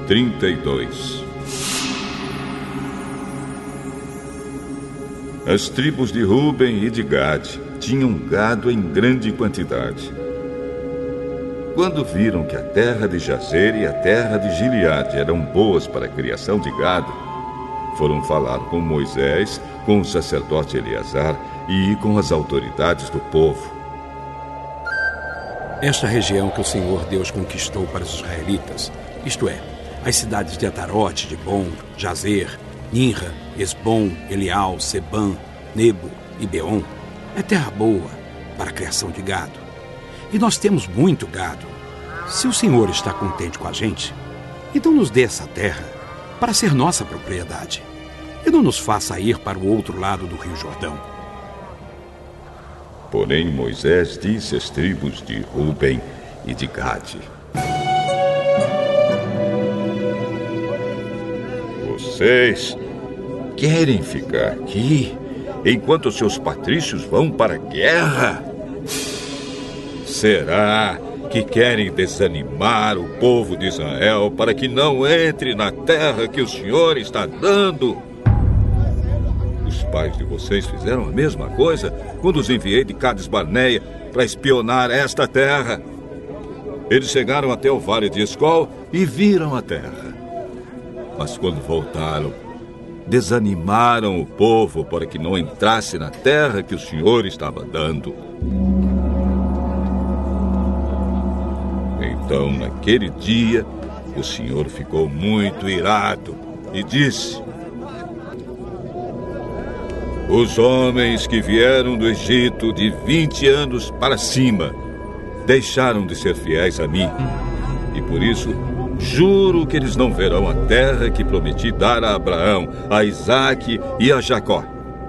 32. As tribos de Ruben e de Gade tinham gado em grande quantidade. Quando viram que a terra de Jazer e a terra de Gileade eram boas para a criação de gado, foram falar com Moisés, com o sacerdote Eleazar e com as autoridades do povo. Esta região que o Senhor Deus conquistou para os israelitas, isto é, as cidades de Atarote, Dibon, Jazer, Ninra, Esbom, Elial, Sebã, Nebo e Beon, é terra boa para a criação de gado. E nós temos muito gado. Se o Senhor está contente com a gente, então nos dê essa terra para ser nossa propriedade. E não nos faça ir para o outro lado do Rio Jordão. Porém, Moisés disse às tribos de Ruben e de Gade: Vocês querem ficar aqui enquanto seus patrícios vão para a guerra? Será que querem desanimar o povo de Israel para que não entre na terra que o Senhor está dando? Os pais de vocês fizeram a mesma coisa quando os enviei de Cades Barneia para espionar esta terra. Eles chegaram até o vale de Escol e viram a terra. Mas quando voltaram, desanimaram o povo para que não entrasse na terra que o Senhor estava dando. Então, naquele dia, o Senhor ficou muito irado e disse: Os homens que vieram do Egito de 20 anos para cima deixaram de ser fiéis a mim. E por isso, juro que eles não verão a terra que prometi dar a Abraão, a Isaque e a Jacó.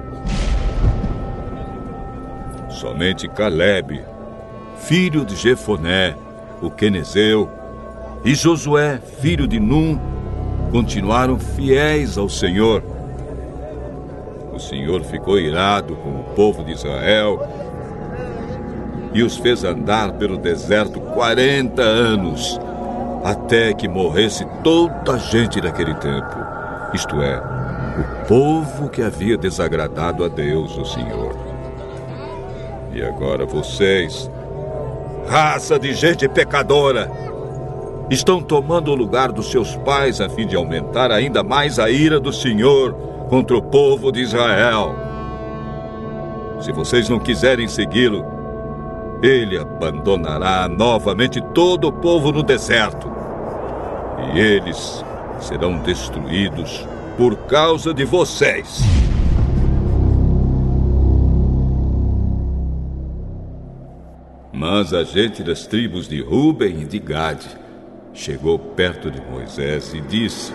Somente Calebe, filho de Jefoné, o quenezeu, e Josué, filho de Num, continuaram fiéis ao Senhor. O Senhor ficou irado com o povo de Israel e os fez andar pelo deserto 40 anos, até que morresse toda a gente daquele tempo, isto é, o povo que havia desagradado a Deus, o Senhor. E agora vocês, raça de gente pecadora, estão tomando o lugar dos seus pais a fim de aumentar ainda mais a ira do Senhor contra o povo de Israel. Se vocês não quiserem segui-lo, ele abandonará novamente todo o povo no deserto, e eles serão destruídos por causa de vocês. Mas a gente das tribos de Ruben e de Gade chegou perto de Moisés e disse: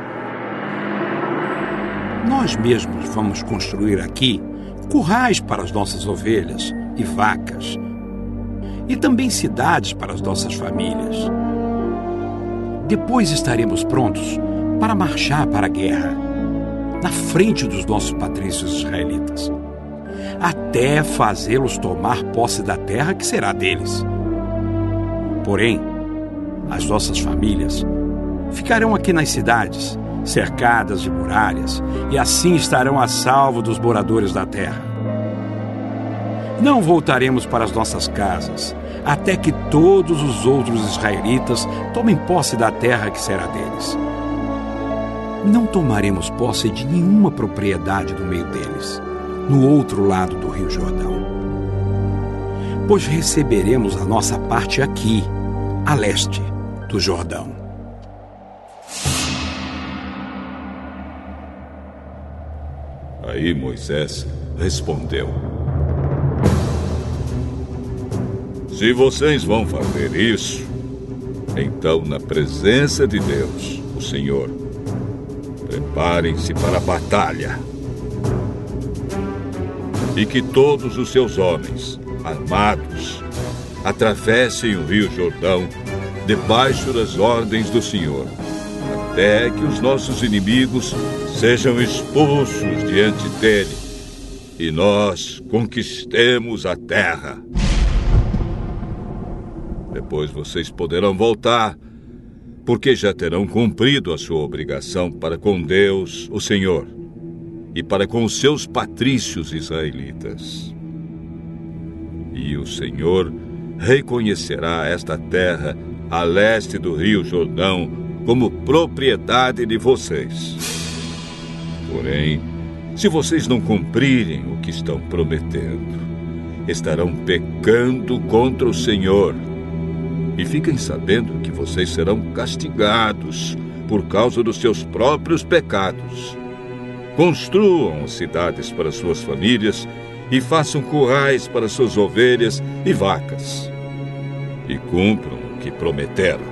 Nós mesmos vamos construir aqui currais para as nossas ovelhas e vacas, e também cidades para as nossas famílias. Depois estaremos prontos para marchar para a guerra, na frente dos nossos patrícios israelitas, até fazê-los tomar posse da terra que será deles. Porém, as nossas famílias ficarão aqui nas cidades, cercadas de muralhas, e assim estarão a salvo dos moradores da terra. Não voltaremos para as nossas casas, até que todos os outros israelitas tomem posse da terra que será deles. Não tomaremos posse de nenhuma propriedade no meio deles, no outro lado do Rio Jordão, pois receberemos a nossa parte aqui, a leste do Jordão. Aí Moisés respondeu: Se vocês vão fazer isso, então, na presença de Deus, o Senhor, preparem-se para a batalha. E que todos os seus homens, armados, atravessem o Rio Jordão debaixo das ordens do Senhor, até que os nossos inimigos sejam expulsos diante dele e nós conquistemos a terra. Depois vocês poderão voltar porque já terão cumprido a sua obrigação para com Deus, o Senhor, e para com os seus patrícios israelitas. E o Senhor reconhecerá esta terra a leste do rio Jordão como propriedade de vocês. Porém, se vocês não cumprirem o que estão prometendo, estarão pecando contra o Senhor. E fiquem sabendo que vocês serão castigados por causa dos seus próprios pecados. Construam cidades para suas famílias e façam currais para suas ovelhas e vacas. E cumpram o que prometeram.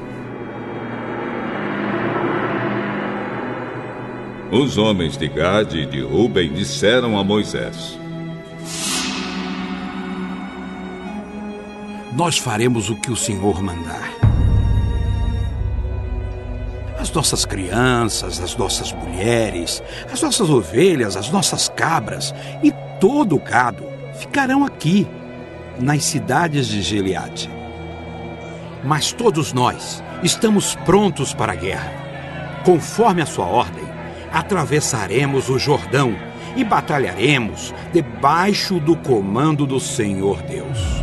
Os homens de Gade e de Ruben disseram a Moisés: Nós faremos o que o Senhor mandar. As nossas crianças, as nossas mulheres, as nossas ovelhas, as nossas cabras e todo o gado ficarão aqui, nas cidades de Gileade. Mas todos nós estamos prontos para a guerra. Conforme a sua ordem, atravessaremos o Jordão e batalharemos debaixo do comando do Senhor Deus.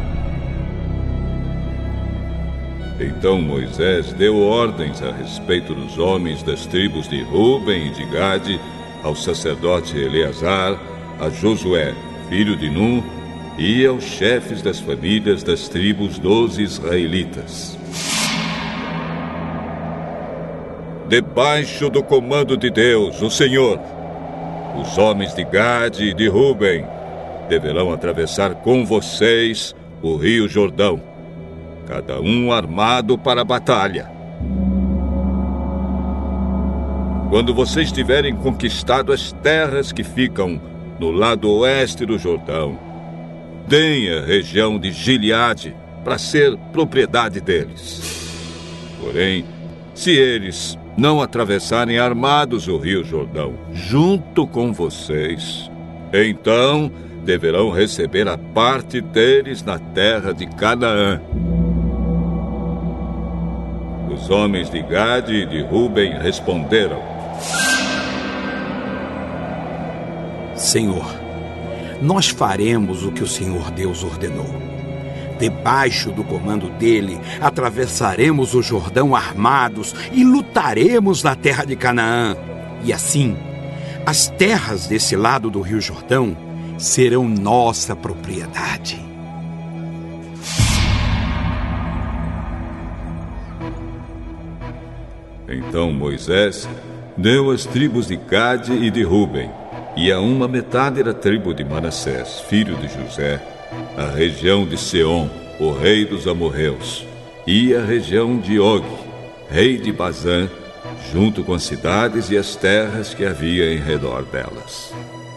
Então Moisés deu ordens a respeito dos homens das tribos de Ruben e de Gade, ao sacerdote Eleazar, a Josué, filho de Num, e aos chefes das famílias das tribos dos israelitas. Debaixo do comando de Deus, o Senhor, os homens de Gade e de Ruben deverão atravessar com vocês o rio Jordão, cada um armado para a batalha. Quando vocês tiverem conquistado as terras que ficam no lado oeste do Jordão, deem a região de Gileade para ser propriedade deles. Porém, se eles não atravessarem armados o rio Jordão junto com vocês, então deverão receber a parte deles na terra de Canaã. Os homens de Gade e de Ruben responderam: Senhor, nós faremos o que o Senhor Deus ordenou. Debaixo do comando dele, atravessaremos o Jordão armados e lutaremos na terra de Canaã. E assim, as terras desse lado do rio Jordão serão nossa propriedade. Então Moisés deu as tribos de Gade e de Ruben, e a uma metade da tribo de Manassés, filho de José, a região de Seom, o rei dos amorreus, e a região de Og, rei de Bazã, junto com as cidades e as terras que havia em redor delas.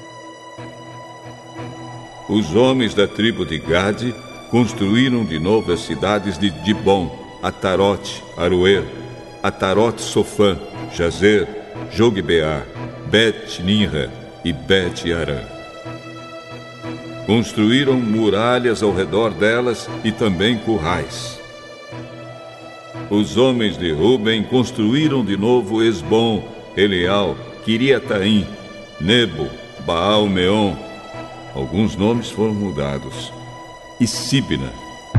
Os homens da tribo de Gade construíram de novo as cidades de Dibom, Atarote, Aroer, Atarote Sofã, Jazer, Jogbeá, Bet-Nimra e Bet-Arã. Construíram muralhas ao redor delas e também currais. Os homens de Ruben construíram de novo Esbom, Eleal, Quiriataim, Nebo, Baal-Meon. Alguns nomes foram mudados. E Sibna.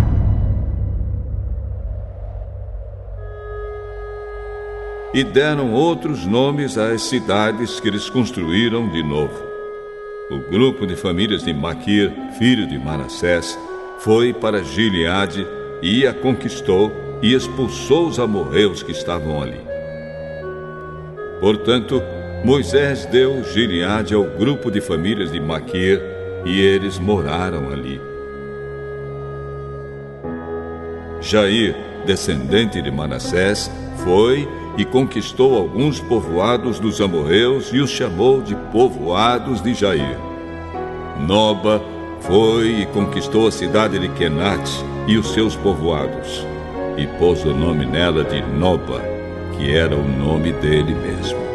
E deram outros nomes às cidades que eles construíram de novo. O grupo de famílias de Maquir, filho de Manassés, foi para Gileade e a conquistou e expulsou os amorreus que estavam ali. Portanto, Moisés deu Gileade ao grupo de famílias de Maquir e eles moraram ali. Jair, descendente de Manassés, foi e conquistou alguns povoados dos amorreus e os chamou de povoados de Jair. Noba foi e conquistou a cidade de Quenate e os seus povoados, e pôs o nome nela de Noba, que era o nome dele mesmo.